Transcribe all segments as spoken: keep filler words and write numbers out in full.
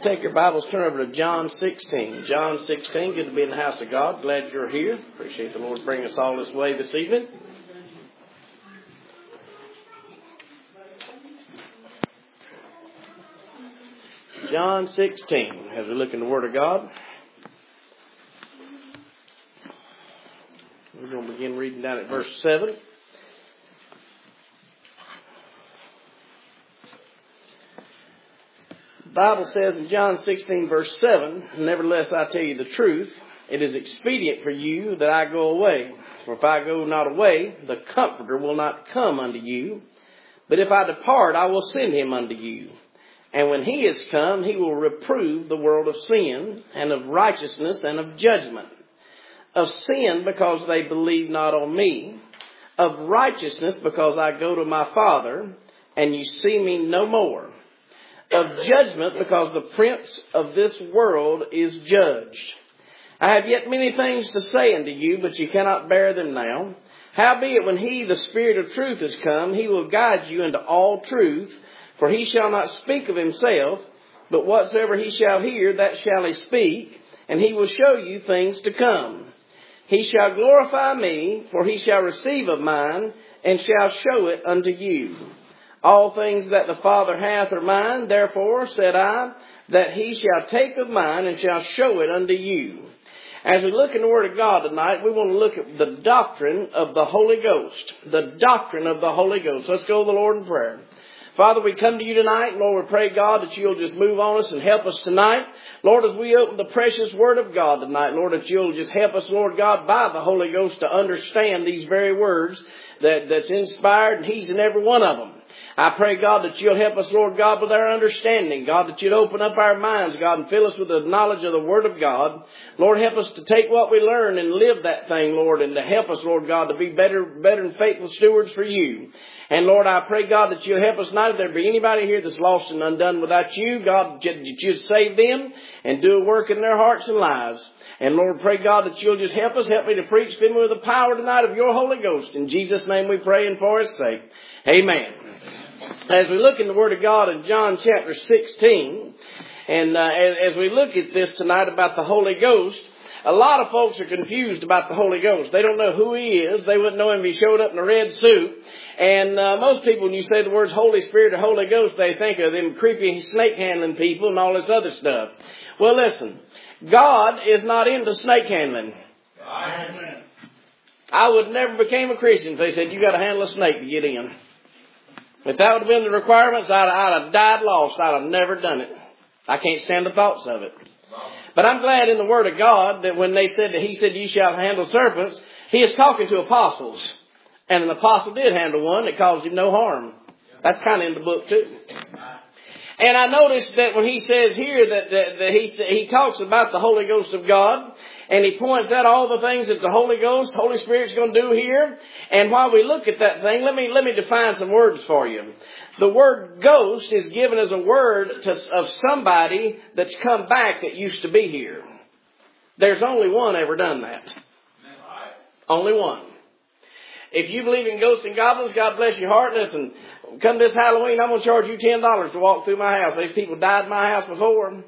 Take your Bibles, turn over to John sixteen. John sixteen, good to be in the house of God. Glad you're here. Appreciate the Lord bringing us all this way this evening. John sixteen, as we look in the Word of God. We're going to begin reading down at verse seven. The Bible says in John sixteen verse seven, "Nevertheless I tell you the truth, it is expedient for you that I go away. For if I go not away, the Comforter will not come unto you. But if I depart, I will send him unto you. And when he is come, he will reprove the world of sin, and of righteousness, and of judgment. Of sin, because they believe not on me. Of righteousness, because I go to my Father, and you see me no more. Of judgment, because the prince of this world is judged. I have yet many things to say unto you, but you cannot bear them now. Howbeit, when he, the Spirit of truth, is come, he will guide you into all truth. For he shall not speak of himself, but whatsoever he shall hear, that shall he speak, and he will show you things to come. He shall glorify me, for he shall receive of mine, and shall show it unto you. All things that the Father hath are mine, therefore said I, that he shall take of mine, and shall show it unto you." As we look in the Word of God tonight, we want to look at the doctrine of the Holy Ghost. The doctrine of the Holy Ghost. Let's go to the Lord in prayer. Father, we come to you tonight. Lord, we pray, God, that you'll just move on us and help us tonight. Lord, as we open the precious Word of God tonight, Lord, that you'll just help us, Lord God, by the Holy Ghost to understand these very words that, that's inspired, and he's in every one of them. I pray, God, that you'll help us, Lord God, with our understanding. God, that you'd open up our minds, God, and fill us with the knowledge of the Word of God. Lord, help us to take what we learn and live that thing, Lord, and to help us, Lord God, to be better, better and faithful stewards for you. And Lord, I pray, God, that you'll help us not if there be anybody here that's lost and undone without you. God, that you'd save them and do a work in their hearts and lives. And Lord, pray, God, that you'll just help us. Help me to preach. Fill me with the power tonight of your Holy Ghost. In Jesus' name we pray and for his sake. Amen. As we look in the Word of God in John chapter sixteen, and uh, as, as we look at this tonight about the Holy Ghost, a lot of folks are confused about the Holy Ghost. They don't know who he is. They wouldn't know him if he showed up in a red suit. And uh, most people, when you say the words Holy Spirit or Holy Ghost, they think of them creepy snake handling people and all this other stuff. Well, listen, God is not into snake handling. Amen. I would never became a Christian if they said you got to handle a snake to get in. If that would have been the requirements, I'd, I'd have died lost. I'd have never done it. I can't stand the thoughts of it. But I'm glad in the Word of God that when they said that he said, "You shall handle serpents," he is talking to apostles. And an apostle did handle one that caused him no harm. That's kind of in the book too. And I noticed that when he says here that, that, that he, he talks about the Holy Ghost of God, and he points out all the things that the Holy Ghost, Holy Spirit's going to do here. And while we look at that thing, let me let me define some words for you. The word ghost is given as a word to, of somebody that's come back that used to be here. There's only one ever done that. Only one. If you believe in ghosts and goblins, God bless your heart. Listen, come this Halloween, I'm going to charge you ten dollars to walk through my house. These people died in my house before.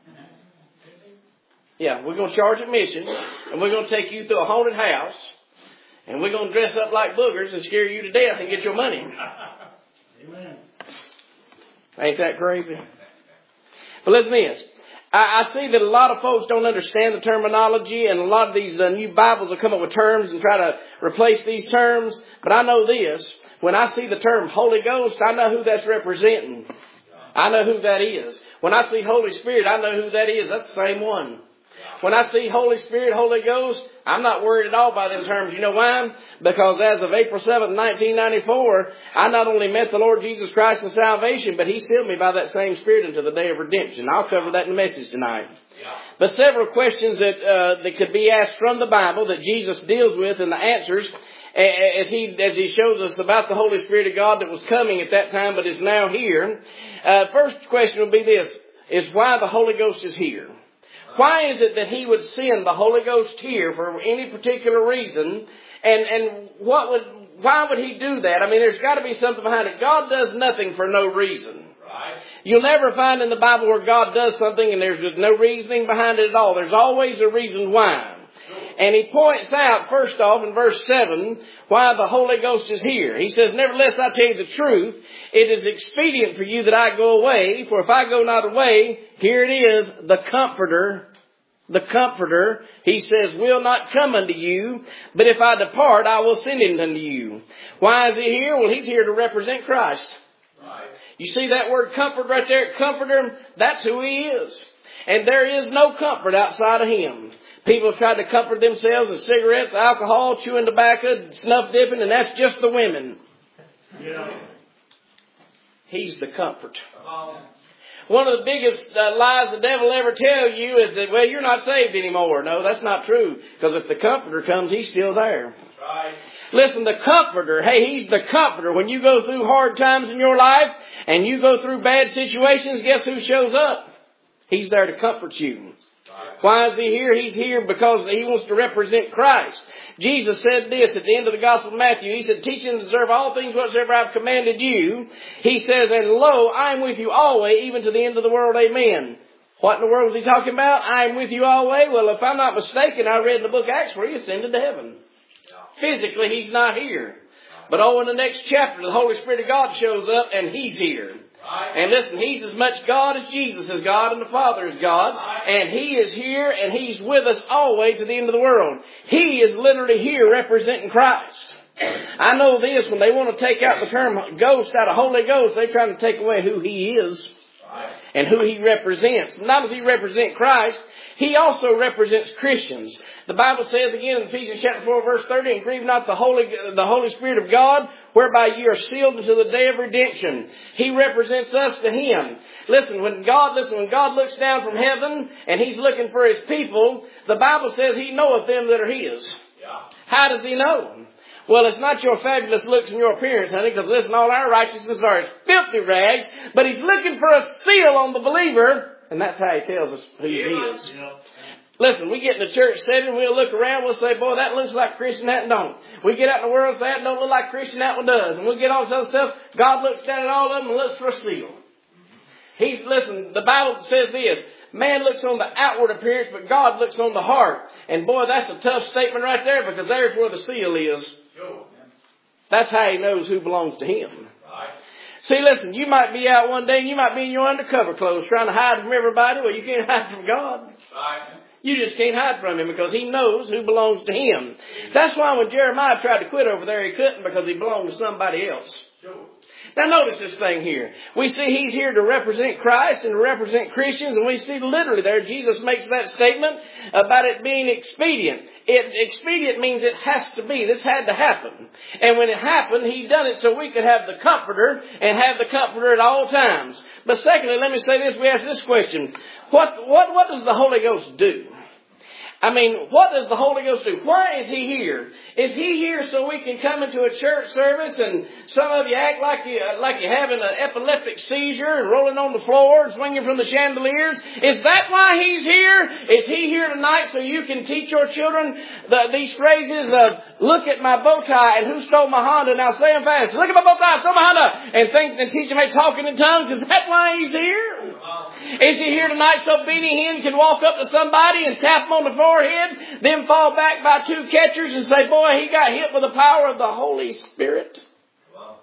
Yeah, we're going to charge admission, and we're going to take you through a haunted house, and we're going to dress up like boogers and scare you to death and get your money. Amen. Ain't that crazy? But listen to this. I, I see that a lot of folks don't understand the terminology, and a lot of these uh, new Bibles will come up with terms and try to replace these terms. But I know this. When I see the term Holy Ghost, I know who that's representing. I know who that is. When I see Holy Spirit, I know who that is. That's the same one. When I see Holy Spirit, Holy Ghost, I'm not worried at all by them terms. You know why? Because as of April seventh, nineteen ninety-four, I not only met the Lord Jesus Christ in salvation, but he sealed me by that same Spirit until the day of redemption. I'll cover that in the message tonight. Yeah. But several questions that uh, that could be asked from the Bible that Jesus deals with and the answers as he as he shows us about the Holy Spirit of God that was coming at that time but is now here. Uh, first question would be this, is why the Holy Ghost is here. Why is it that he would send the Holy Ghost here for any particular reason? And, and what would, why would he do that? I mean, there's got to be something behind it. God does nothing for no reason. Right. You'll never find in the Bible where God does something and there's just no reasoning behind it at all. There's always a reason why. And he points out, first off, in verse seven, why the Holy Ghost is here. He says, nevertheless, I tell you the truth, it is expedient for you that I go away, for if I go not away, here it is, the Comforter, the Comforter, he says, will not come unto you, but if I depart, I will send him unto you. Why is he here? Well, he's here to represent Christ. Right. You see that word comfort right there, Comforter? That's who he is. And there is no comfort outside of him. People have tried to comfort themselves with cigarettes, alcohol, chewing tobacco, snuff dipping, and that's just the women. Yeah. He's the comfort. Um, One of the biggest uh, lies the devil ever tell you is that, well, you're not saved anymore. No, that's not true. Because if the Comforter comes, he's still there. right. Listen, the Comforter, hey, he's the Comforter. When you go through hard times in your life and you go through bad situations, guess who shows up? He's there to comfort you. Why is he here? He's here because he wants to represent Christ. Jesus said this at the end of the Gospel of Matthew. He said, teach and observe all things whatsoever I have commanded you. He says, and lo, I am with you always, even to the end of the world. Amen. What in the world was he talking about? I am with you always. Well, if I'm not mistaken, I read in the book of Acts where he ascended to heaven. Physically, he's not here. But oh, in the next chapter, the Holy Spirit of God shows up and he's here. And listen, he's as much God as Jesus is God and the Father is God. And he is here and he's with us always to the end of the world. He is literally here representing Christ. I know this, when they want to take out the term ghost out of Holy Ghost, they're trying to take away who he is and who he represents. Not does he represent Christ, he also represents Christians. The Bible says again in Ephesians chapter four verse thirty, and grieve not the Holy, the Holy Spirit of God, whereby ye are sealed until the day of redemption. He represents us to him. Listen, when God, listen, when God looks down from heaven and he's looking for his people, the Bible says he knoweth them that are his. Yeah. How does he know? Well, it's not your fabulous looks and your appearance, honey, because listen, all our righteousness are as filthy rags, but he's looking for a seal on the believer, and that's how he tells us who he is. Yeah. Listen, we get in the church setting, we'll look around, we'll say, boy, that looks like Christian, that don't. We get out in the world and say, that don't look like Christian, that one does. And we'll get all this other stuff. God looks down at all of them and looks for a seal. He's, listen, the Bible says this, man looks on the outward appearance, but God looks on the heart. And boy, that's a tough statement right there, because there's where the seal is. That's how he knows who belongs to him. Right. See, listen, you might be out one day and you might be in your undercover clothes trying to hide from everybody. Well, you can't hide from God. Right. You just can't hide from him because he knows who belongs to him. That's why when Jeremiah tried to quit over there, he couldn't, because he belonged to somebody else. Sure. Now notice this thing here. We see he's here to represent Christ and to represent Christians, and we see literally there Jesus makes that statement about it being expedient. It, expedient means it has to be. This had to happen. And when it happened, he done it so we could have the Comforter and have the Comforter at all times. But secondly, let me say this. We ask this question. What, what, what does the Holy Ghost do? I mean, what does the Holy Ghost do? Why is he here? Is he here so we can come into a church service and some of you act like you like you're having an epileptic seizure and rolling on the floor and swinging from the chandeliers? Is that why he's here? Is he here tonight so you can teach your children the, these phrases of, look at my bow tie and who stole my Honda? Now say them fast. Look at my bow tie, stole my Honda. And think and teach them how to talk in tongues. Is that why he's here? Is he here tonight so Beanie Hinn can walk up to somebody and tap them on the forehead, then fall back by two catchers and say, boy, he got hit with the power of the Holy Spirit? Wow.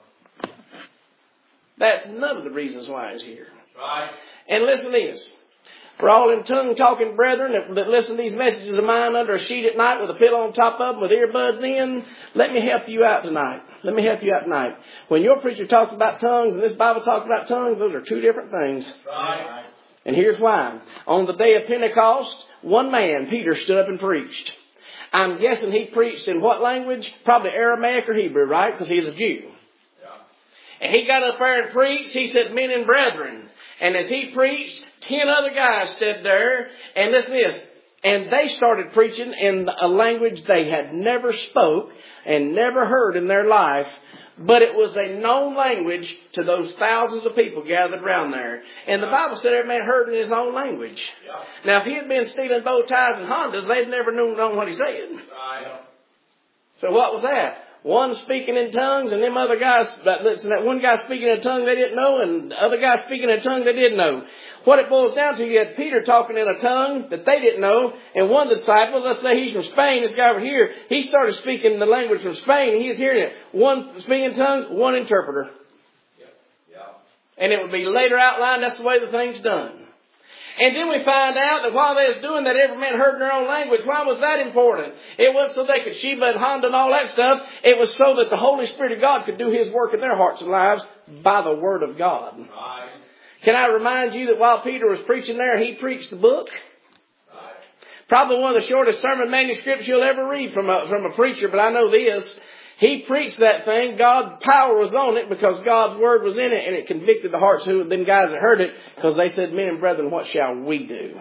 That's none of the reasons why he's here. Right. And listen to this. For all them tongue-talking brethren that, that listen to these messages of mine under a sheet at night with a pillow on top of them with earbuds in, let me help you out tonight. Let me help you out tonight. When your preacher talks about tongues and this Bible talks about tongues, those are two different things. Right. And here's why. On the day of Pentecost, one man, Peter, stood up and preached. I'm guessing he preached in what language? Probably Aramaic or Hebrew, right? Because he's a Jew. Yeah. And he got up there and preached. He said, men and brethren. And as he preached, ten other guys stood there. And listen to this. And they started preaching in a language they had never spoke and never heard in their life. But it was a known language to those thousands of people gathered around there. And the Bible said every man heard in his own language. Yeah. Now, if he had been stealing bow ties and Hondas, they'd never known, known what he said. Right. So what was that? one speaking in tongues and them other guys, that, that one guy speaking in a tongue they didn't know and the other guy speaking in a tongue they did know. What it boils down to, you had Peter talking in a tongue that they didn't know, and one of the disciples, let's say he's from Spain, this guy over here, he started speaking the language from Spain, and he was hearing it. One speaking in tongues, one interpreter. Yep. Yeah. And it would be later outlined, that's the way the thing's done. And then we find out that while they was doing that, every man heard in their own language. Why was that important? It wasn't so they could Sheba and Honda and all that stuff. It was so that the Holy Spirit of God could do His work in their hearts and lives by the Word of God. Right. Can I remind you that while Peter was preaching there, he preached the book? Right. Probably one of the shortest sermon manuscripts you'll ever read from a, from a preacher, but I know this. He preached that thing. God's power was on it because God's Word was in it, and it convicted the hearts of them guys that heard it because they said, men and brethren, what shall we do?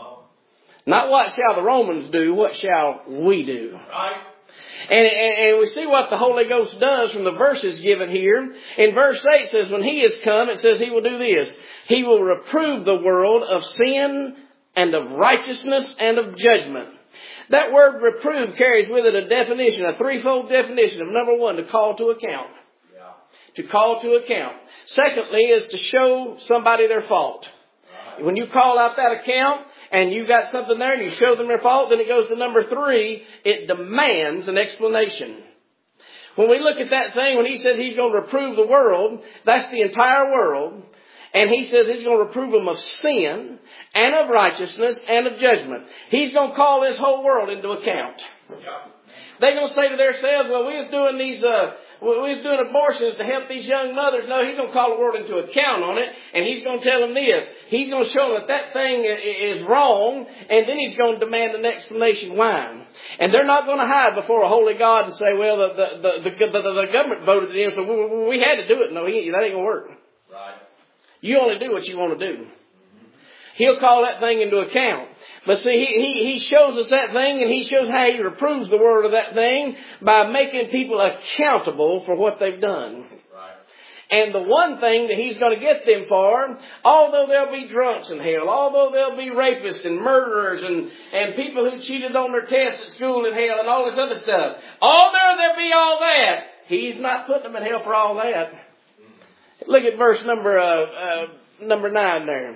Not what shall the Romans do, what shall we do? Right. And, and, and we see what the Holy Ghost does from the verses given here. In verse eight says, when He is come, it says He will do this. He will reprove the world of sin and of righteousness and of judgment. That word reprove carries with it a definition, a threefold definition of number one, to call to account. Yeah. To call to account. Secondly is to show somebody their fault. Right. When you call out that account and you got something there and you show them their fault, then it goes to number three, it demands an explanation. When we look at that thing, when He says He's going to reprove the world, that's the entire world. And He says He's going to reprove them of sin and of righteousness and of judgment. He's going to call this whole world into account. Yeah. They're going to say to themselves, well, we was doing these, uh, we was doing abortions to help these young mothers. No, He's going to call the world into account on it. And He's going to tell them this. He's going to show them that that thing is wrong. And then He's going to demand an explanation why. And they're not going to hide before a holy God and say, well, the, the, the, the, the, the government voted it in, so we, we had to do it. No, he, that ain't going to work. Right. You only do what you want to do. He'll call that thing into account. But see, he, he, he shows us that thing, and He shows how He reproves the world of that thing by making people accountable for what they've done. Right. And the one thing that He's going to get them for, although there'll be drunks in hell, although there'll be rapists and murderers and, and people who cheated on their tests at school in hell and all this other stuff, although there'll be all that, He's not putting them in hell for all that. Look at verse number uh, uh, number nine there.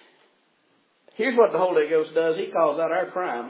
Here's what the Holy Ghost does. He calls out our crime.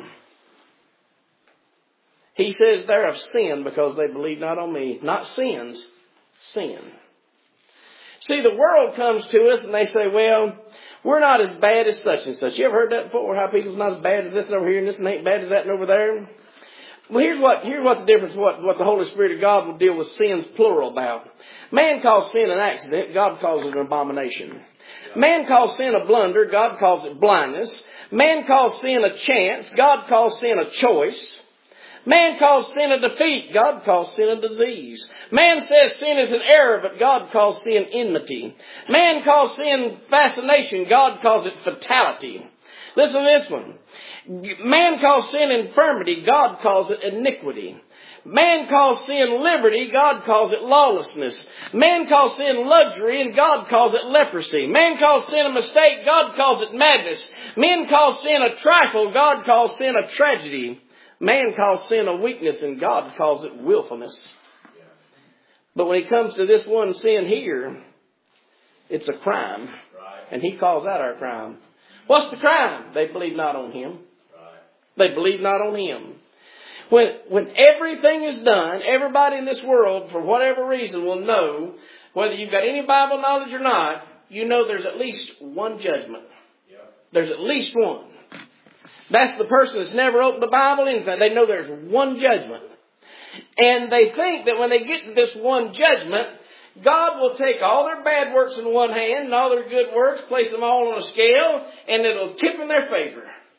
He says they're of sin because they believe not on Me. Not sins, sin. See, the world comes to us and they say, well, we're not as bad as such and such. You ever heard that before? How people's not as bad as this and over here and this and ain't bad as that and over there? Well, here's what, here's what the difference, what, what the Holy Spirit of God will deal with sins plural about. Man calls sin an accident. God calls it an abomination. Man calls sin a blunder. God calls it blindness. Man calls sin a chance. God calls sin a choice. Man calls sin a defeat. God calls sin a disease. Man says sin is an error, but God calls sin enmity. Man calls sin fascination. God calls it fatality. Listen to this one. Man calls sin infirmity. God calls it iniquity. Man calls sin liberty. God calls it lawlessness. Man calls sin luxury, and God calls it leprosy. Man calls sin a mistake. God calls it madness. Men call sin a trifle. God calls sin a tragedy. Man calls sin a weakness, and God calls it willfulness. But when it comes to this one sin here, it's a crime. And He calls out our crime. What's the crime? They believe not on Him. They believe not on Him. When, when everything is done, everybody in this world, for whatever reason, will know, whether you've got any Bible knowledge or not, you know there's at least one judgment. Yep. There's at least one. That's the person that's never opened the Bible, anything. They know there's one judgment. And they think that when they get to this one judgment, God will take all their bad works in one hand and all their good works, place them all on a scale, and it'll tip in their favor.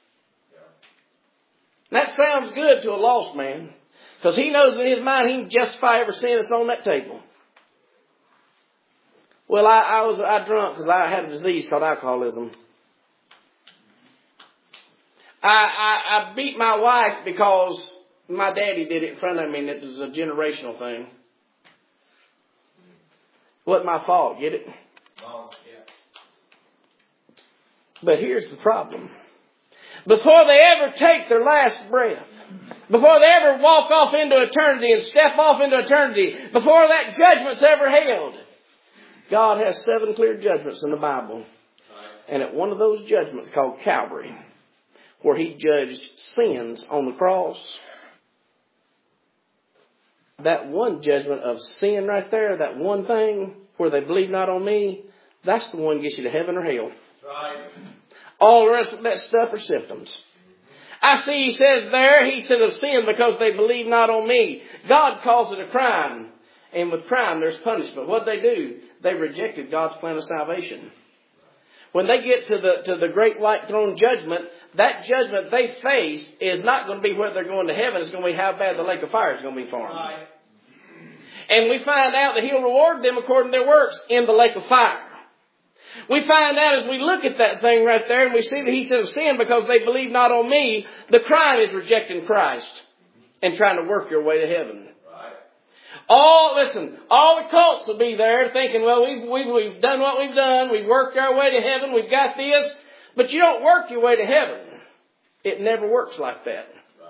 That sounds good to a lost man, because he knows in his mind he can justify every sin that's on that table. Well, I, I was I drunk because I had a disease called alcoholism. I, I, I beat my wife because my daddy did it in front of me, and it was a generational thing. Wasn't my fault, get it? Oh, yeah. But here's the problem. Before they ever take their last breath, Before they ever walk off into eternity and step off into eternity, before that judgment's ever held. God has seven clear judgments in the Bible. And at one of those judgments called Calvary, where He judged sins on the cross, that one judgment of sin right there, that one thing where they believe not on me, that's the one that gets you to heaven or hell. Right. All the rest of that stuff are symptoms. I see He says there, He said of sin because they believe not on me. God calls it a crime. And with crime there's punishment. What did they do? They rejected God's plan of salvation. When they get to the to the great white throne judgment, that judgment they face is not going to be whether they're going to heaven. It's going to be how bad the lake of fire is going to be for them. Right. And we find out that He'll reward them according to their works in the lake of fire. We find out as we look at that thing right there and we see that He said of sin because they believe not on me, the crime is rejecting Christ and trying to work your way to heaven. Right. All, listen, all the cults will be there thinking, well, we've, we've, we've done what we've done. We've worked our way to heaven. We've got this. But you don't work your way to heaven. It never works like that.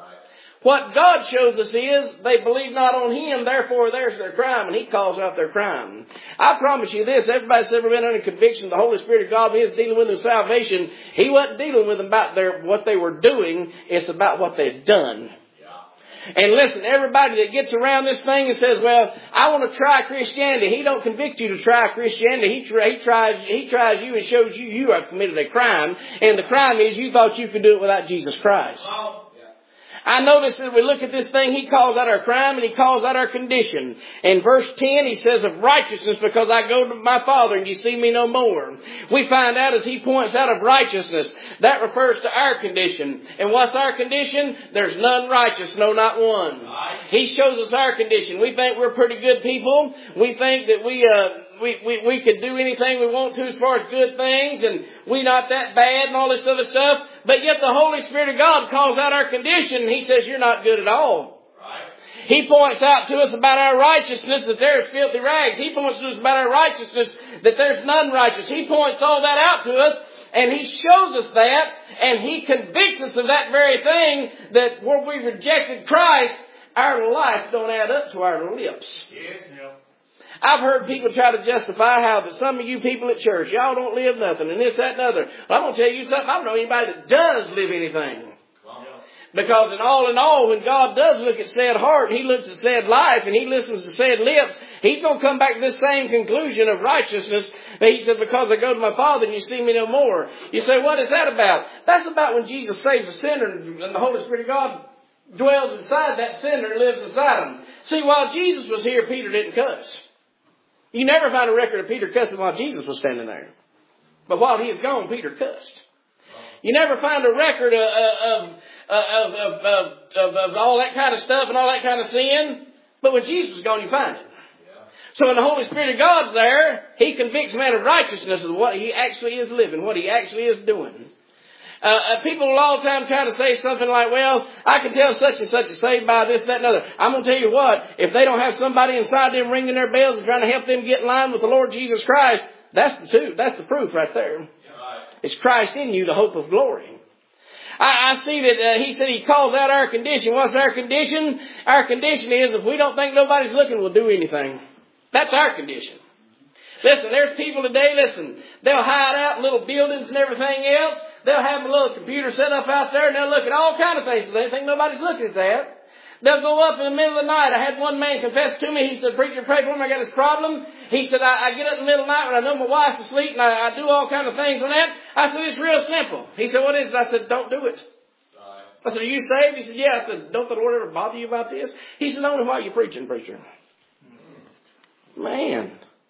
What God shows us is they believe not on Him, therefore there's their crime, and He calls out their crime. I promise you this, everybody that's ever been under conviction, the Holy Spirit of God is dealing with their salvation. He wasn't dealing with them about their what they were doing, it's about what they've done. Yeah. And listen, everybody that gets around this thing and says, well, I want to try Christianity, he don't convict you to try Christianity. He, try, he, tries, he tries you and shows you you have committed a crime, and the crime is you thought you could do it without Jesus Christ. Wow. I notice that we look at this thing, He calls out our crime and He calls out our condition. In verse ten, He says of righteousness because I go to my Father and you see me no more. We find out as He points out of righteousness, that refers to our condition. And what's our condition? There's none righteous, no, not one. He shows us our condition. We think we're pretty good people. We think that we, uh, We, we, we could do anything we want to as far as good things and we not that bad and all this other stuff. But yet the Holy Spirit of God calls out our condition and He says you're not good at all. Right. He points out to us about our righteousness that there's filthy rags. He points to us about our righteousness that there's none righteous. He points all that out to us and He shows us that and He convicts us of that very thing that where we rejected Christ, our life don't add up to our lips. Yes, no. I've heard people try to justify how that some of you people at church, y'all don't live nothing and this, that, and other. Well, I'm going to tell you something. I don't know anybody that does live anything. Because in all in all, when God does look at said heart, He looks at said life, and He listens to said lips, He's going to come back to this same conclusion of righteousness that He said, because I go to my Father and you see me no more. You say, what is that about? That's about when Jesus saves a sinner and the Holy Spirit of God dwells inside that sinner and lives inside him. See, while Jesus was here, Peter didn't cuss. You never find a record of Peter cussing while Jesus was standing there. But while He is gone, Peter cussed. You never find a record of, of, of, of, of, of, of all that kind of stuff and all that kind of sin. But when Jesus was gone, you find it. So when the Holy Spirit of God's there, He convicts man of righteousness of what he actually is living, what he actually is doing. Uh, uh, people will all the time try to say something like, well, I can tell such and such is saved by this, that, and other. I'm going to tell you what, if they don't have somebody inside them ringing their bells and trying to help them get in line with the Lord Jesus Christ, that's the truth. That's the proof right there. Yeah. It's Christ in you, the hope of glory. I, I see that uh, He said He calls out our condition. What's our condition? Our condition is if we don't think nobody's looking, we'll do anything. That's our condition. Listen, there's people today, listen, they'll hide out in little buildings and everything else. They'll have a little computer set up out there and they'll look at all kind of things. They think nobody's looking at that. They'll go up in the middle of the night. I had one man confess to me. He said, preacher, pray for me. I got this problem. He said, I, I get up in the middle of the night when I know my wife's asleep and I, I do all kind of things on that. I said, it's real simple. He said, what is it? I said, don't do it. I said, are you saved? He said, yeah. I said, don't the Lord ever bother you about this? He said, only while you're preaching, preacher. Man.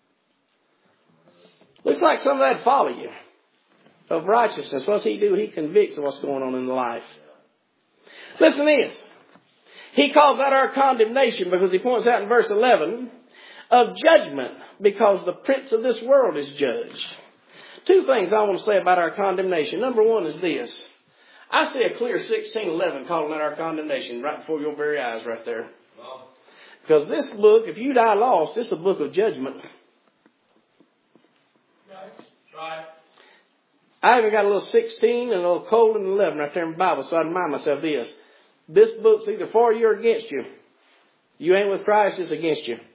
Looks like some of that follow you. Of righteousness. What's He do? He convicts of what's going on in the life. Listen to this. He calls out our condemnation because He points out in verse eleven of judgment because the prince of this world is judged. Two things I want to say about our condemnation. Number one is this. I see a clear sixteen eleven calling out our condemnation right before your very eyes right there. Because this book, if you die lost, this is a book of judgment. Right. I even got a little sixteen and a little colon and eleven right there in the Bible, so I remind myself this. This book's either for you or against you. You ain't with Christ, it's against you.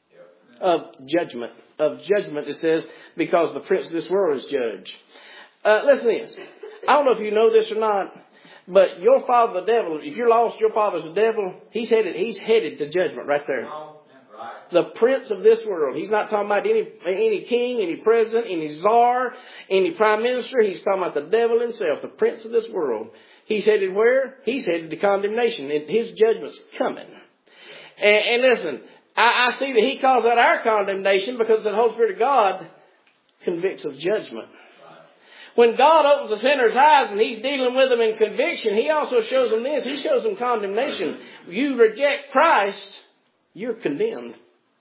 Of judgment. Of judgment, it says, because the prince of this world is judged. Uh, listen to this. I don't know if you know this or not, but your father, the devil, if you're lost, your father's the devil. He's headed, he's headed to judgment right there. The prince of this world. He's not talking about any, any king, any president, any czar, any prime minister. He's talking about the devil himself, the prince of this world. He's headed where? He's headed to condemnation. And his judgment's coming. And, and listen, I, I see that he calls out our condemnation because the Holy Spirit of God convicts of judgment. When God opens the sinner's eyes and he's dealing with them in conviction, he also shows them this. He shows them condemnation. You reject Christ, you're condemned.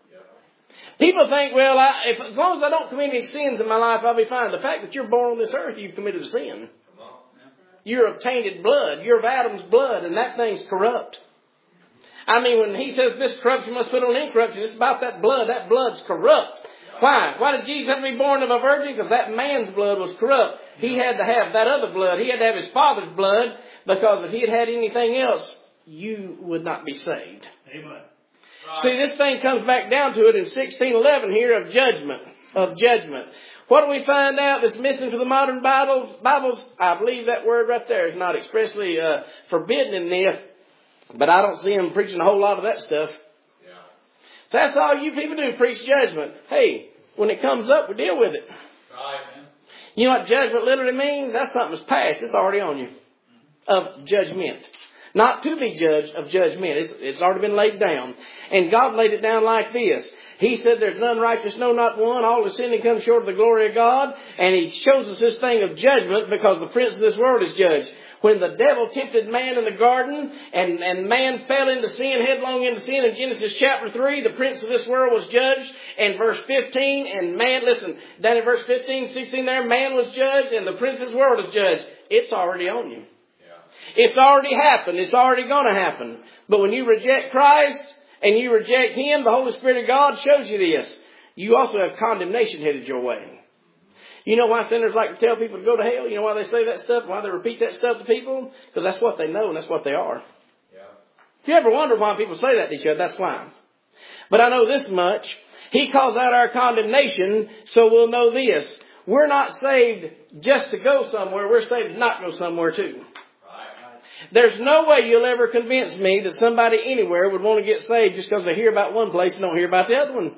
People think, well, I, if, as long as I don't commit any sins in my life, I'll be fine. The fact that you're born on this earth, you've committed a sin. You're of tainted blood. You're of Adam's blood, and that thing's corrupt. I mean, when he says this corruption must put on incorruption, it's about that blood. That blood's corrupt. Why? Why did Jesus have to be born of a virgin? Because that man's blood was corrupt. He had to have that other blood. He had to have his father's blood, because if he had had anything else, you would not be saved. Amen. Right. See, this thing comes back down to it in sixteen eleven here of judgment. Of judgment. What do we find out that's missing from the modern Bibles? Bibles, I believe that word right there is not expressly uh, forbidden in this, but I don't see them preaching a whole lot of that stuff. Yeah. So that's all you people do, preach judgment. Hey, when it comes up, we deal with it. Right, man. You know what judgment literally means? That's something that's past. It's already on you. Of judgment. Not to be judged, of judgment. It's, it's already been laid down. And God laid it down like this. He said there's none righteous, no, not one. All have sinned and come short of the glory of God. And He shows us this thing of judgment because the prince of this world is judged. When the devil tempted man in the garden and, and man fell into sin, headlong into sin in Genesis chapter three, the prince of this world was judged. And verse fifteen, and man, listen, down in verse fifteen, sixteen there, man was judged and the prince of this world is judged. It's already on you. Yeah. It's already happened. It's already going to happen. But when you reject Christ and you reject Him, the Holy Spirit of God shows you this. You also have condemnation headed your way. You know why sinners like to tell people to go to hell? You know why they say that stuff? Why they repeat that stuff to people? Because that's what they know and that's what they are. Yeah. If you ever wonder why people say that to each other, that's why. But I know this much. He calls out our condemnation, so we'll know this. We're not saved just to go somewhere. We're saved to not go somewhere too. Right. There's no way you'll ever convince me that somebody anywhere would want to get saved just because they hear about one place and don't hear about the other one.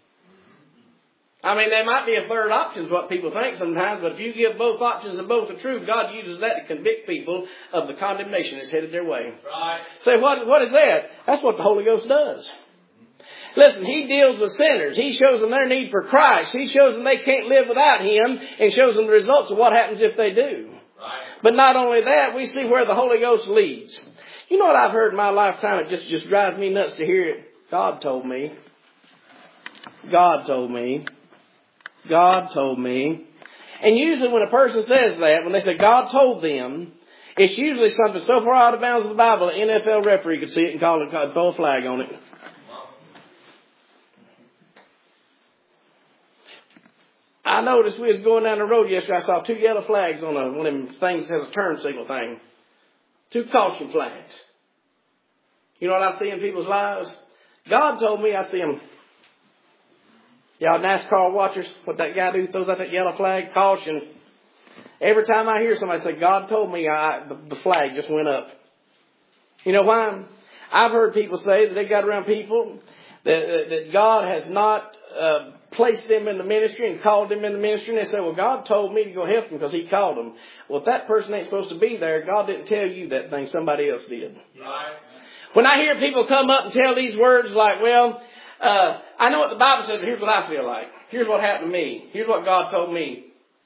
I mean, there might be a third option is what people think sometimes, but if you give both options and both are true, God uses that to convict people of the condemnation that's headed their way. Right. Say, what, what is that? That's what the Holy Ghost does. Listen, He deals with sinners. He shows them their need for Christ. He shows them they can't live without Him and shows them the results of what happens if they do. Right. But not only that, we see where the Holy Ghost leads. You know what I've heard in my lifetime? It just, just drives me nuts to hear it. God told me. God told me. God told me. And usually when a person says that, when they say God told them, it's usually something so far out of bounds of the Bible, an N F L referee could see it and call it, throw a flag on it. I noticed we was going down the road yesterday. I saw two yellow flags on a, one of them things that has a turn signal thing. Two caution flags. You know what I see in people's lives? God told me I see them. Y'all NASCAR watchers, what that guy do, throws out that yellow flag, caution. Every time I hear somebody say, God told me, I, the, the flag just went up. You know why? I've heard people say that they got around people that, that, that God has not uh, placed them in the ministry and called them in the ministry. And they say, well, God told me to go help them because He called them. Well, if that person ain't supposed to be there, God didn't tell you that thing. Somebody else did. Right. When I hear people come up and tell these words like, well, Uh, I know what the Bible says, but here's what I feel like. Here's what happened to me. Here's what God told me.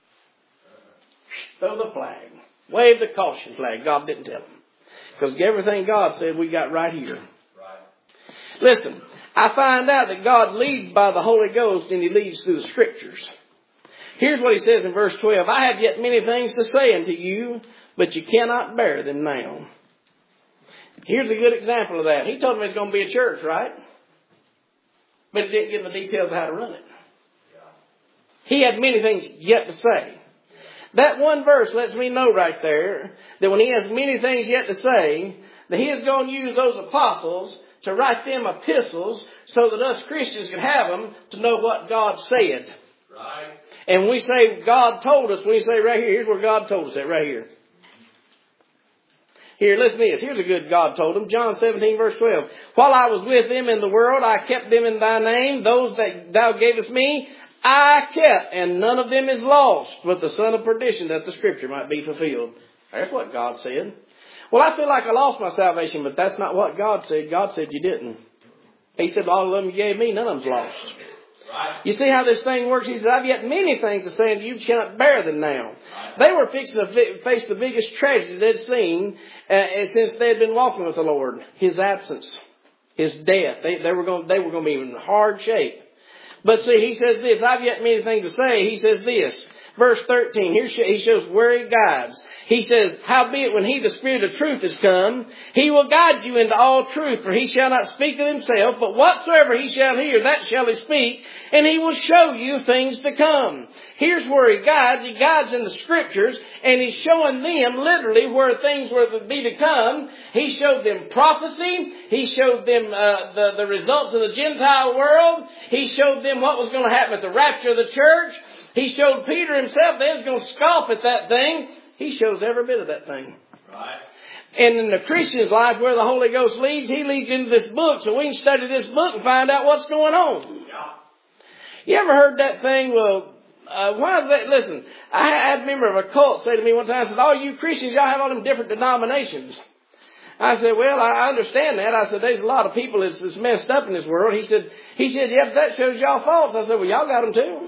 Throw the flag. Wave the caution flag. God didn't tell them. Because everything God said we got right here. Right. Listen, I find out that God leads by the Holy Ghost and He leads through the Scriptures. Here's what He says in verse twelve. I have yet many things to say unto you, but you cannot bear them now. Here's a good example of that. He told me it's going to be a church, right? But He didn't give them the details of how to run it. He had many things yet to say. That one verse lets me know right there that when He has many things yet to say, that He is going to use those apostles to write them epistles so that us Christians can have them to know what God said. Right. And when we say God told us, when we say right here, here's where God told us that, right here. Here, listen to this. Here's a good God told them. John seventeen, verse twelve. While I was with them in the world, I kept them in thy name. Those that thou gavest me, I kept, and none of them is lost, but the son of perdition, that the scripture might be fulfilled. That's what God said. Well, I feel like I lost my salvation, but that's not what God said. God said you didn't. He said, all of them you gave me, none of them's lost. Right. You see how this thing works? He said, I've yet many things to say unto you, but you cannot bear them now. Right. They were fixing to face the biggest tragedy they'd seen uh, since they had been walking with the Lord. His absence. His death. They, they were going, they were going to be in hard shape. But see, he says this, I've yet many things to say. He says this, verse thirteen, here he shows where he guides. He says, howbeit when he, the Spirit of truth, is come, he will guide you into all truth, for he shall not speak of himself, but whatsoever he shall hear, that shall he speak, and he will show you things to come. Here's where he guides. He guides in the Scriptures, and he's showing them literally where things were to be to come. He showed them prophecy. He showed them uh, the, the results of the Gentile world. He showed them what was going to happen at the rapture of the church. He showed Peter himself they was going to scoff at that thing. He shows every bit of that thing. Right. And in the Christian's life, where the Holy Ghost leads, He leads into this book, so we can study this book and find out what's going on. Yeah. You ever heard that thing? Well, uh, why is that? Listen, I had a member of a cult say to me one time, I said, all you Christians, y'all have all them different denominations. I said, well, I understand that. I said, there's a lot of people that's, that's messed up in this world. He said, he said, yeah, but that shows y'all faults. I said, well, y'all got them too.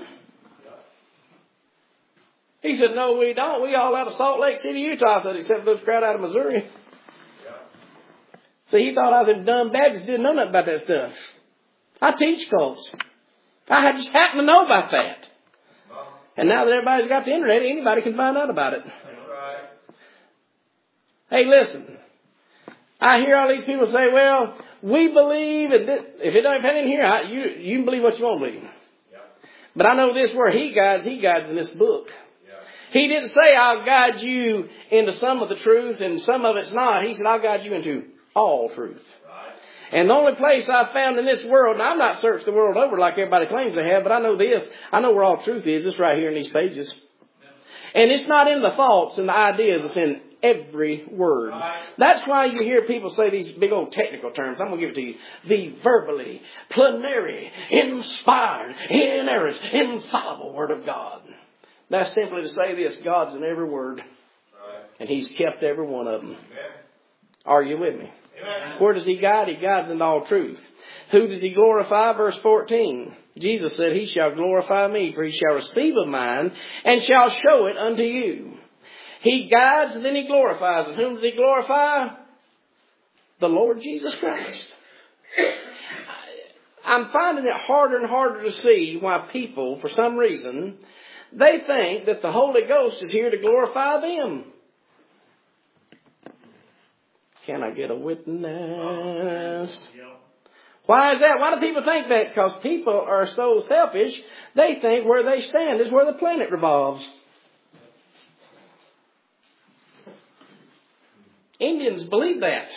He said, no, we don't. We all out of Salt Lake City, Utah. I said, except for those crowd out of Missouri. Yeah. See, he thought I was a dumb Baptist, didn't know nothing about that stuff. I teach cults. I just happen to know about that. Wow. And now that everybody's got the internet, anybody can find out about it. Right. Hey, listen. I hear all these people say, well, we believe, in this. If it don't fit in here, I, you, you can believe what you want to believe. Yeah. But I know this where he guides, he guides in this book. He didn't say, I'll guide you into some of the truth and some of it's not. He said, I'll guide you into all truth. Right. And the only place I've found in this world, and I've not searched the world over like everybody claims they have, but I know this. I know where all truth is. It's right here in these pages. Yeah. And it's not in the thoughts and the ideas. It's in every word. Right. That's why you hear people say these big old technical terms. I'm going to give it to you. The verbally, plenary, inspired, inerrant, infallible Word of God. That's simply to say this, God's in every word. Right. And He's kept every one of them. Amen. Are you with me? Amen. Where does He guide? He guides in all truth. Who does He glorify? Verse fourteen. Jesus said, He shall glorify me, for He shall receive of mine, and shall show it unto you. He guides and then He glorifies. And whom does He glorify? The Lord Jesus Christ. I'm finding it harder and harder to see why people, for some reason, they think that the Holy Ghost is here to glorify them. Can I get a witness? Why is that? Why do people think that? Because people are so selfish, they think where they stand is where the planet revolves. Indians believe that.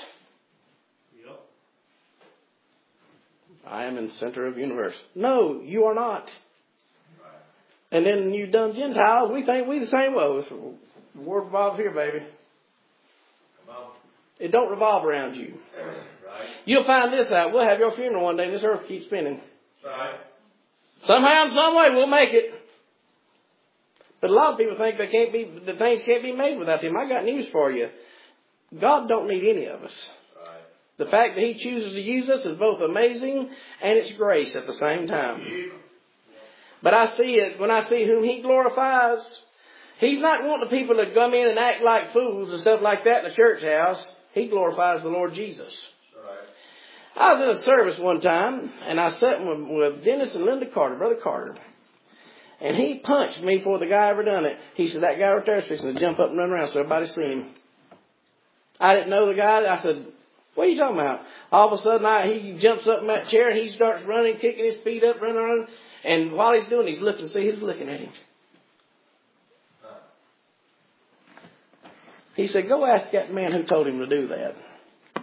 I am in the center of the universe. No, you are not. And then you dumb Gentiles, we think we the same way. The world revolves here, baby. Come on. It don't revolve around you. Right. You'll find this out. We'll have your funeral one day and this earth keeps spinning. Right. Somehow, in some way, we'll make it. But a lot of people think they can't be, that things can't be made without Him. I got news for you. God don't need any of us. Right. The fact that He chooses to use us is both amazing and it's grace at the same time. Yeah. But I see it, when I see whom He glorifies, He's not wanting the people to come in and act like fools and stuff like that in the church house. He glorifies the Lord Jesus. Right. I was in a service one time, and I sat with, with Dennis and Linda Carter, Brother Carter. And he punched me before the guy ever done it. He said, that guy right there is fixing to jump up and run around so everybody's seen him. I didn't know the guy. I said, what are you talking about? All of a sudden, I, he jumps up in that chair and he starts running, kicking his feet up, running around. And while he's doing it, he's looking to see who's looking at him. He said, go ask that man who told him to do that.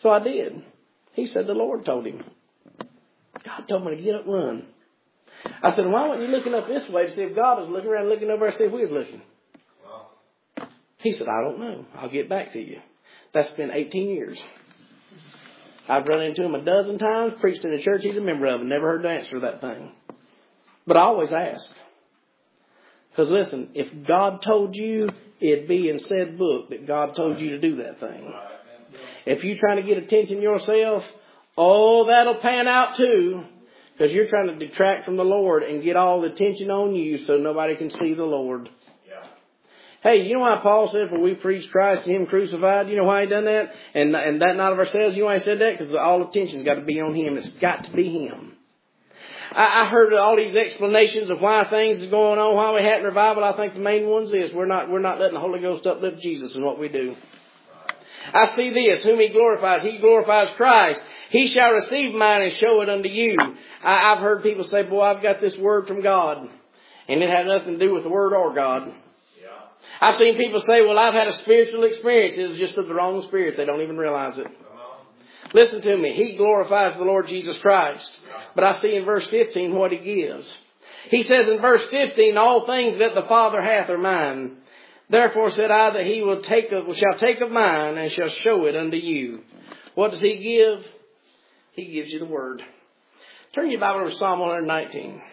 So I did. He said the Lord told him. God told me to get up and run. I said, why weren't you looking up this way to see if God was looking around, looking over and see if we was looking? Wow. He said, I don't know. I'll get back to you. That's been eighteen years. I've run into him a dozen times, preached in the church he's a member of, and never heard the answer to that thing. But I always ask. Because listen, if God told you, it'd be in said book that God told you to do that thing. If you're trying to get attention yourself, oh, that'll pan out too. Because you're trying to detract from the Lord and get all the attention on you so nobody can see the Lord. Yeah. Hey, you know why Paul said, for we preach Christ and Him crucified? You know why he done that? And and that not of ourselves. You know why he said that? Because all attention's got to be on Him. It's got to be Him. I, I heard all these explanations of why things are going on, why we had revival. I think the main one's is we're not we're not letting the Holy Ghost uplift Jesus in what we do. I see this, whom He glorifies, He glorifies Christ. He shall receive mine and show it unto you. I, I've heard people say, boy, I've got this word from God. And it had nothing to do with the word or God. Yeah. I've seen people say, well, I've had a spiritual experience. It was just of the wrong spirit. They don't even realize it. Listen to me. He glorifies the Lord Jesus Christ. But I see in verse fifteen what He gives. He says in verse fifteen, all things that the Father hath are mine. Therefore said I that He will take of, shall take of mine and shall show it unto you. What does He give? He gives you the Word. Turn your Bible to Psalm one nineteen.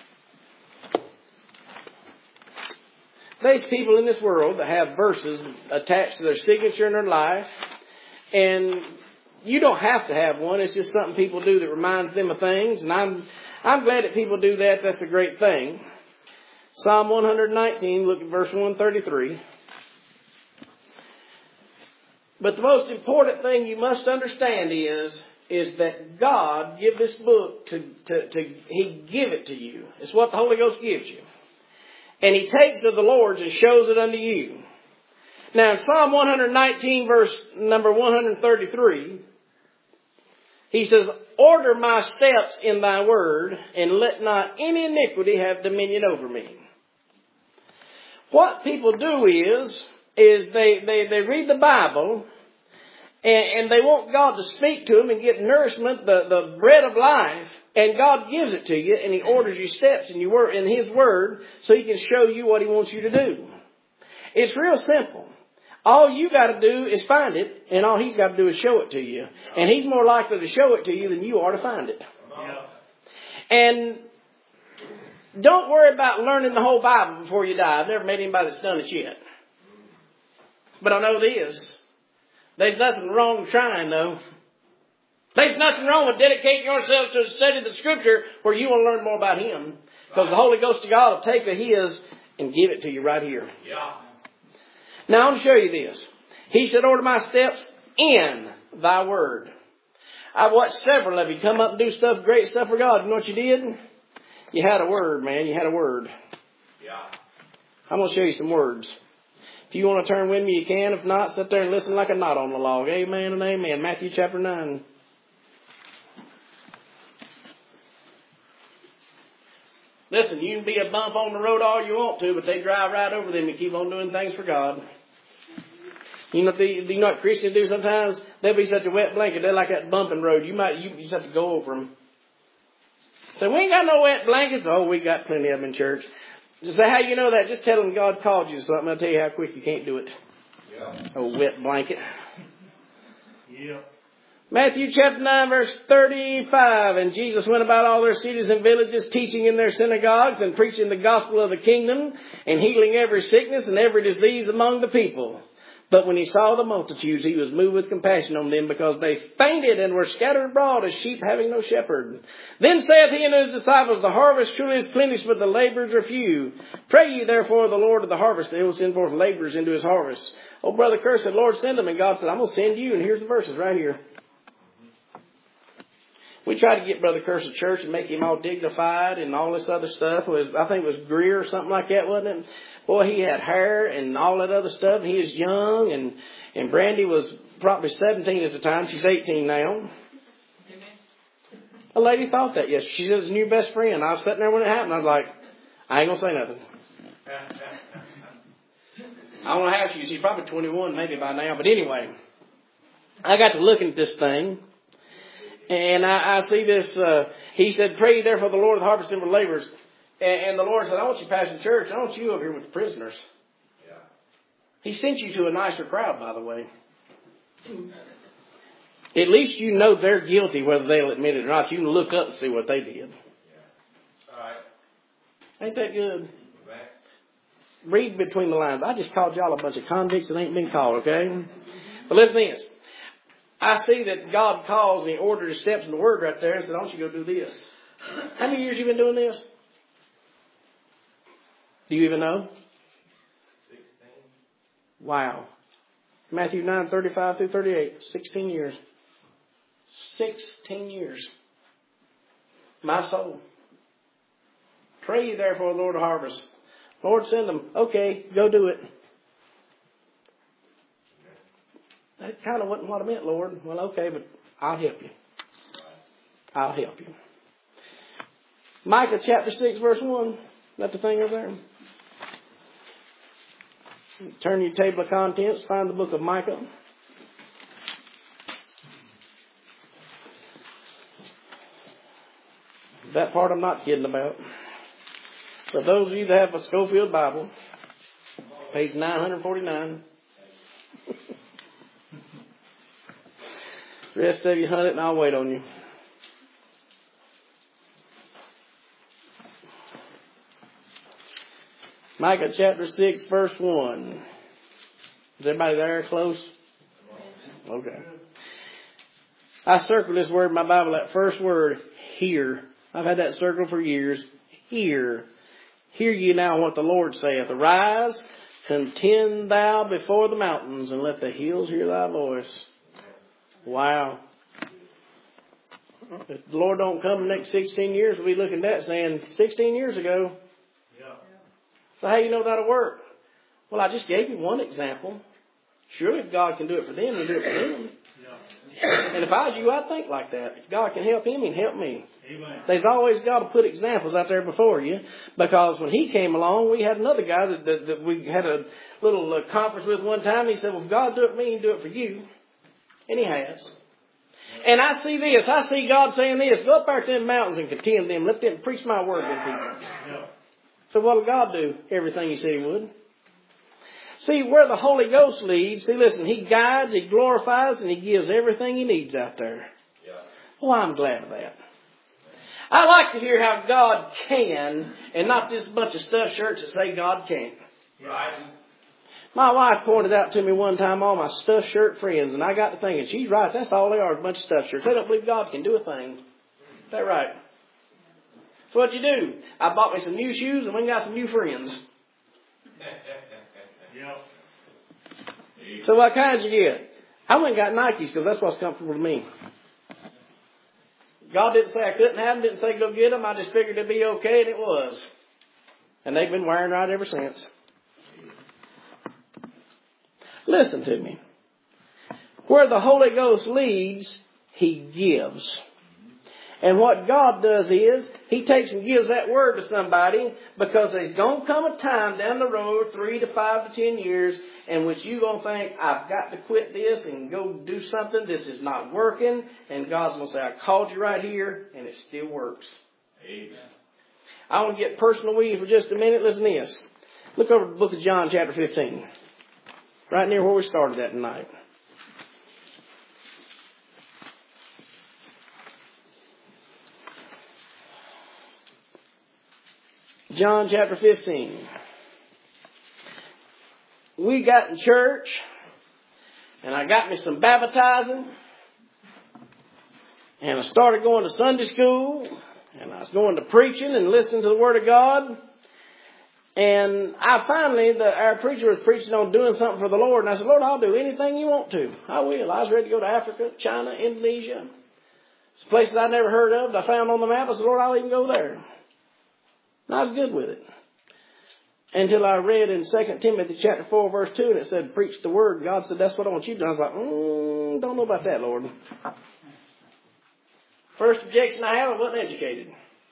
There's people in this world that have verses attached to their signature in their life. And you don't have to have one. It's just something people do that reminds them of things. And I'm I'm glad that people do that. That's a great thing. Psalm one nineteen, look at verse one thirty-three. But the most important thing you must understand is, is that God give this book to, to, to, He give it to you. It's what the Holy Ghost gives you. And He takes of the Lord's and shows it unto you. Now in Psalm one nineteen, verse number one thirty-three, He says, order my steps in thy word, and let not any iniquity have dominion over me. What people do is, is they, they, they read the Bible, and, and they want God to speak to them and get nourishment, the, the bread of life, and God gives it to you, and He orders your steps in, your word, in His word, so He can show you what He wants you to do. It's real simple. All you got to do is find it, and all He's got to do is show it to you. And He's more likely to show it to you than you are to find it. And don't worry about learning the whole Bible before you die. I've never met anybody that's done it yet. But I know this. There's nothing wrong with trying, though. There's nothing wrong with dedicating yourself to the study of the Scripture where you want to learn more about Him. Because the Holy Ghost of God will take the His and give it to you right here. Yeah. Now, I want to show you this. He said, order my steps in thy word. I've watched several of you come up and do stuff, great stuff for God. You know what you did? You had a word, man. You had a word. Yeah. I'm going to show you some words. If you want to turn with me, you can. If not, sit there and listen like a knot on the log. Amen and amen. Matthew chapter nine. Listen, you can be a bump on the road all you want to, but they drive right over them and keep on doing things for God. You know, the, you know what Christians do sometimes? They'll be such a wet blanket. They're like that bumping road. You might, you, you just have to go over them. So we ain't got no wet blankets. Oh, we got plenty of them in church. Just say, how you know that? Just tell them God called you to something. I'll tell you how quick you can't do it. Yeah. Oh, wet blanket. Yeah. Matthew chapter nine, verse thirty-five. And Jesus went about all their cities and villages, teaching in their synagogues and preaching the gospel of the kingdom and healing every sickness and every disease among the people. But when He saw the multitudes, He was moved with compassion on them, because they fainted and were scattered abroad as sheep having no shepherd. Then saith He unto His disciples, the harvest truly is plenteous, but the laborers are few. Pray ye therefore the Lord of the harvest, that He will send forth laborers into His harvest. Oh, Brother Kerr said, Lord, send them. And God said, I'm going to send you. And here's the verses right here. We tried to get Brother Kerr to church and make him all dignified and all this other stuff. It was, I think it was Greer or something like that, wasn't it? Boy, he had hair and all that other stuff. And he was young, and, and Brandy was probably seventeen at the time. She's eighteen now. A lady thought that, yes. She was his new best friend. I was sitting there when it happened. I was like, I ain't going to say nothing. I don't know how she is. She's probably twenty-one maybe by now. But anyway, I got to looking at this thing. And I, I see this, uh, he said, pray therefore the Lord of the harvest and for laborers. And, and the Lord said, I want you passing church. I want you over here with the prisoners. Yeah. He sent you to a nicer crowd, by the way. At least you know they're guilty, whether they'll admit it or not. You can look up and see what they did. Yeah. All right. Ain't that good? Right. Read between the lines. I just called y'all a bunch of convicts that ain't been called, okay? But listen to this. I see that God calls and He ordered His steps in the Word right there and said, I want you to go do this. How many years have you been doing this? Do you even know? Sixteen. Wow. Matthew nine, thirty-five through thirty-eight. Sixteen years. Sixteen years. My soul. Pray ye therefore the Lord of harvest. Lord, send them. Okay, go do it. That kind of wasn't what I meant, Lord. Well, okay, but I'll help you. I'll help you. Micah chapter six, verse one. Got the thing over there? Turn your table of contents. Find the book of Micah. That part I'm not kidding about. For those of you that have a Schofield Bible, page nine forty-nine. The rest of you hunt it and I'll wait on you. Micah chapter six, verse one. Is everybody there close? Okay. I circled this word in my Bible, that first word, hear. I've had that circled for years. Hear. Hear ye now what the Lord saith. Arise, contend thou before the mountains, and let the hills hear thy voice. Wow. If the Lord don't come in the next sixteen years, we'll be looking at that saying, sixteen years ago. Yeah. So how you know that'll work? Well, I just gave you one example. Surely if God can do it for them, He'll do it for them. Yeah. And if I was you, I'd think like that. If God can help him, He can help me. Amen. There's always got to put examples out there before you. Because when he came along, we had another guy that, that, that we had a little uh, conference with one time. And he said, well, if God do it for me, He can do it for you. And He has. And I see this. I see God saying this. Go up there to them mountains and contend them. Let them preach my word to people. Yeah. So what will God do? Everything He said He would. See, where the Holy Ghost leads, see, listen, He guides, He glorifies, and He gives everything He needs out there. Yeah. Well, I'm glad of that. I like to hear how God can, and not this bunch of stuffed shirts that say God can't. Right. My wife pointed out to me one time all my stuffed shirt friends, and I got to thinking, she's right, that's all they are, a bunch of stuffed shirts. They don't believe God can do a thing. Is that right? So what'd you do? I bought me some new shoes, and we got some new friends. So what kinds you get? I went and got Nikes because that's what's comfortable to me. God didn't say I couldn't have them, didn't say go get them. I just figured it'd be okay, and it was. And they've been wearing right ever since. Listen to me. Where the Holy Ghost leads, He gives. And what God does is, He takes and gives that word to somebody because there's going to come a time down the road, three to five to ten years, in which you're going to think, I've got to quit this and go do something. This is not working. And God's going to say, I called you right here, and it still works. Amen. I want to get personal with you for just a minute. Listen to this. Look over the book of John chapter fifteen. Right near where we started at tonight. John chapter fifteen. We got in church, and I got me some baptizing, and I started going to Sunday school, and I was going to preaching and listening to the Word of God. And I finally, the, our preacher was preaching on doing something for the Lord. And I said, Lord, I'll do anything you want to. I will. I was ready to go to Africa, China, Indonesia. It's places I'd never heard of that I found on the map. I said, Lord, I'll even go there. And I was good with it. Until I read in Second Timothy chapter four, verse two, and it said, preach the word. God said, that's what I want you to do. I was like, mm, don't know about that, Lord. First objection I have, I wasn't educated.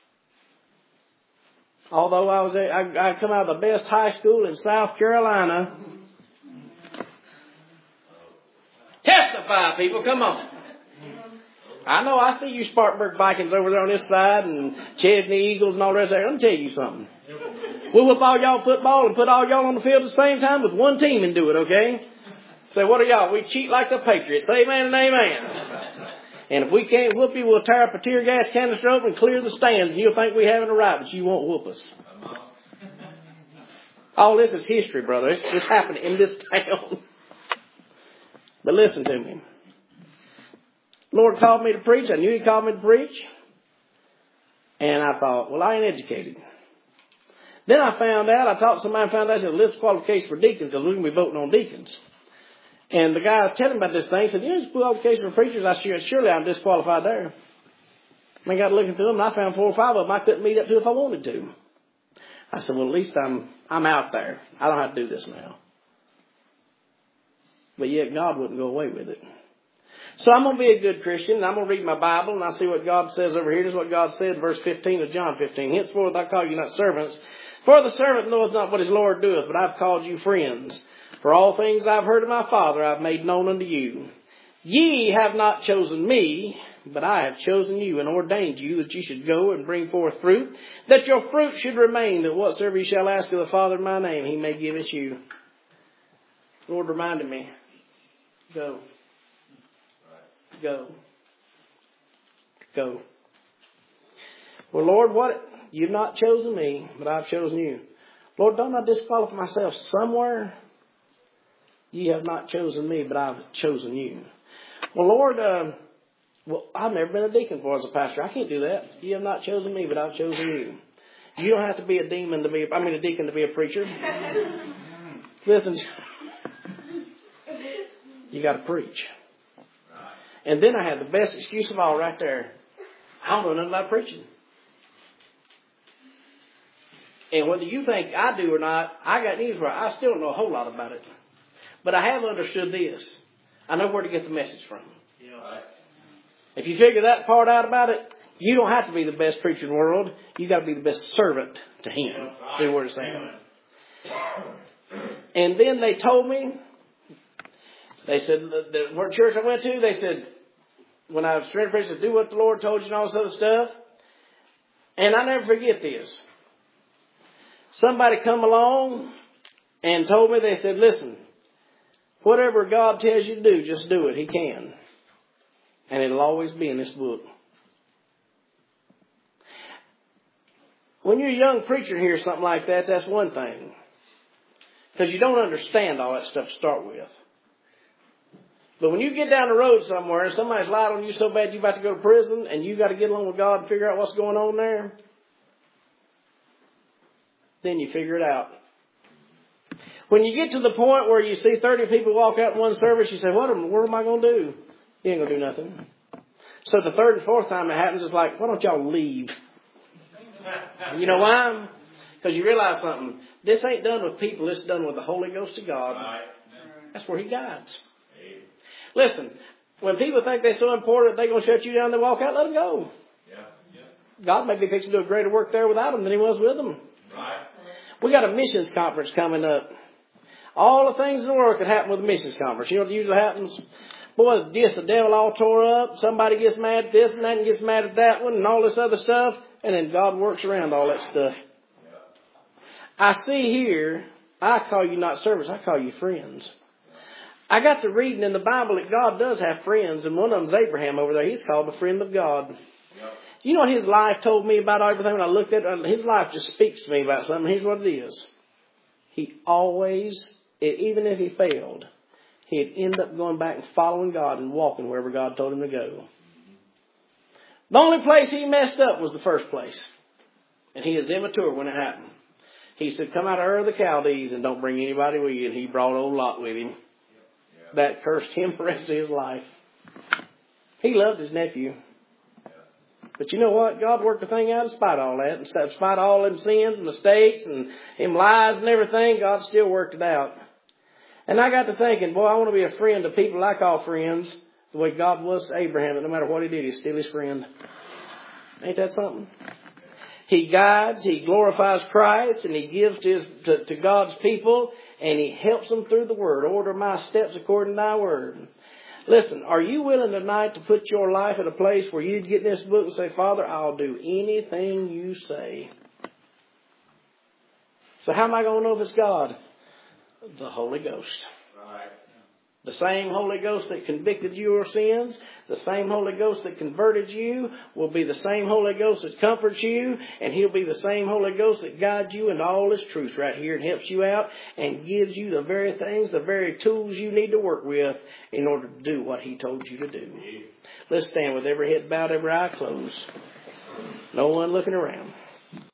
Although I was, a, I, I come out of the best high school in South Carolina. Testify. five, people. Come on. I know I see you Spartanburg Vikings over there on this side and Chesney Eagles and all the rest of that. Let me tell you something. We'll whip all y'all football and put all y'all on the field at the same time with one team and do it, okay? Say, what are y'all? We cheat like the Patriots. Amen and amen. And if we can't whoop you, we'll tear up a tear gas canister open and clear the stands, and you'll think we having a right, but you won't whoop us. All this is history, brother. It's, it's happened in this town. But listen to me. Lord called me to preach. I knew He called me to preach. And I thought, well, I ain't educated. Then I found out, I talked to somebody and found out there's a list of qualifications for deacons. So we're going to be voting on deacons. And the guy was telling me about this thing. He said, you know, there's qualifications for preachers. I said, surely I'm disqualified there. And I got looking through them, and I found four or five of them I couldn't meet up to if I wanted to. I said, well, at least I'm I'm out there. I don't have to do this now. But yet God wouldn't go away with it. So I'm going to be a good Christian, and I'm going to read my Bible, and I see what God says over here. This is what God said, verse fifteen of John fifteen. Henceforth I call you not servants, for the servant knoweth not what his Lord doeth, but I've called you friends. For all things I've heard of my Father I've made known unto you. Ye have not chosen me, but I have chosen you and ordained you that you should go and bring forth fruit, that your fruit should remain, that whatsoever you shall ask of the Father in my name, He may give it you. The Lord reminded me, go. Go. Go. Well, Lord, what? You've not chosen me, but I've chosen you. Lord, don't I disqualify myself somewhere? Ye have not chosen me, but I've chosen you. Well, Lord, uh, well, I've never been a deacon before as a pastor. I can't do that. You have not chosen me, but I've chosen you. You don't have to be a demon to be, I mean a deacon to be a preacher. Listen, you got to preach. And then I had the best excuse of all right there. I don't know nothing about preaching. And whether you think I do or not, I got news for you. I still don't know a whole lot about it. But I have understood this. I know where to get the message from. Yeah. If you figure that part out about it, you don't have to be the best preacher in the world. You got to be the best servant to Him. Yeah. See what it's saying. And then they told me, they said, the, the church I went to, they said, when I was trying to preach, do what the Lord told you and all this other stuff. And I never forget this. Somebody come along and told me, they said, listen, whatever God tells you to do, just do it. He can. And it'll always be in this book. When you're a young preacher and hear something like that, that's one thing. Because you don't understand all that stuff to start with. But when you get down the road somewhere and somebody's lied on you so bad you're about to go to prison and you got to get along with God and figure out what's going on there, then you figure it out. When you get to the point where you see thirty people walk out in one service, you say, what am, what am I going to do? You ain't going to do nothing. So the third and fourth time it happens, it's like, why don't y'all leave? You know why? Because you realize something. This ain't done with people. It's done with the Holy Ghost of God. That's where He guides. Listen, when people think they're so important they're going to shut you down and they walk out, let them go. Yeah, yeah. God may be fixing to do a greater work there without them than He was with them. Right. We got a missions conference coming up. All the things in the world could happen with a missions conference. You know what usually happens? Boy, just the devil all tore up. Somebody gets mad at this and that and gets mad at that one and all this other stuff. And then God works around all that stuff. Yeah. I see here, I call you not servants, I call you friends. I got to reading in the Bible that God does have friends, and one of them is Abraham over there. He's called the friend of God. Yep. You know what his life told me about everything when I looked at it? His life just speaks to me about something. Here's what it is. He always, even if he failed, he'd end up going back and following God and walking wherever God told him to go. The only place he messed up was the first place. And he is immature when it happened. He said, come out of Ur of the Chaldees and don't bring anybody with you. And he brought old Lot with him. That cursed him the rest of his life. He loved his nephew. But you know what? God worked the thing out in spite of all that. In spite of all them sins and mistakes and him lies and everything, God still worked it out. And I got to thinking, boy, I want to be a friend to people I call friends. The way God was to Abraham. That no matter what he did, he's still his friend. Ain't that something? He guides, he glorifies Christ, and he gives to, his, to, to God's people, and he helps them through the Word. Order my steps according to thy Word. Listen, are you willing tonight to put your life in a place where you'd get this book and say, Father, I'll do anything you say? So how am I going to know if it's God? The Holy Ghost. Right. The same Holy Ghost that convicted you of sins, the same Holy Ghost that converted you, will be the same Holy Ghost that comforts you, and He'll be the same Holy Ghost that guides you into all this truth right here and helps you out and gives you the very things, the very tools you need to work with in order to do what He told you to do. Let's stand with every head bowed, every eye closed. No one looking around.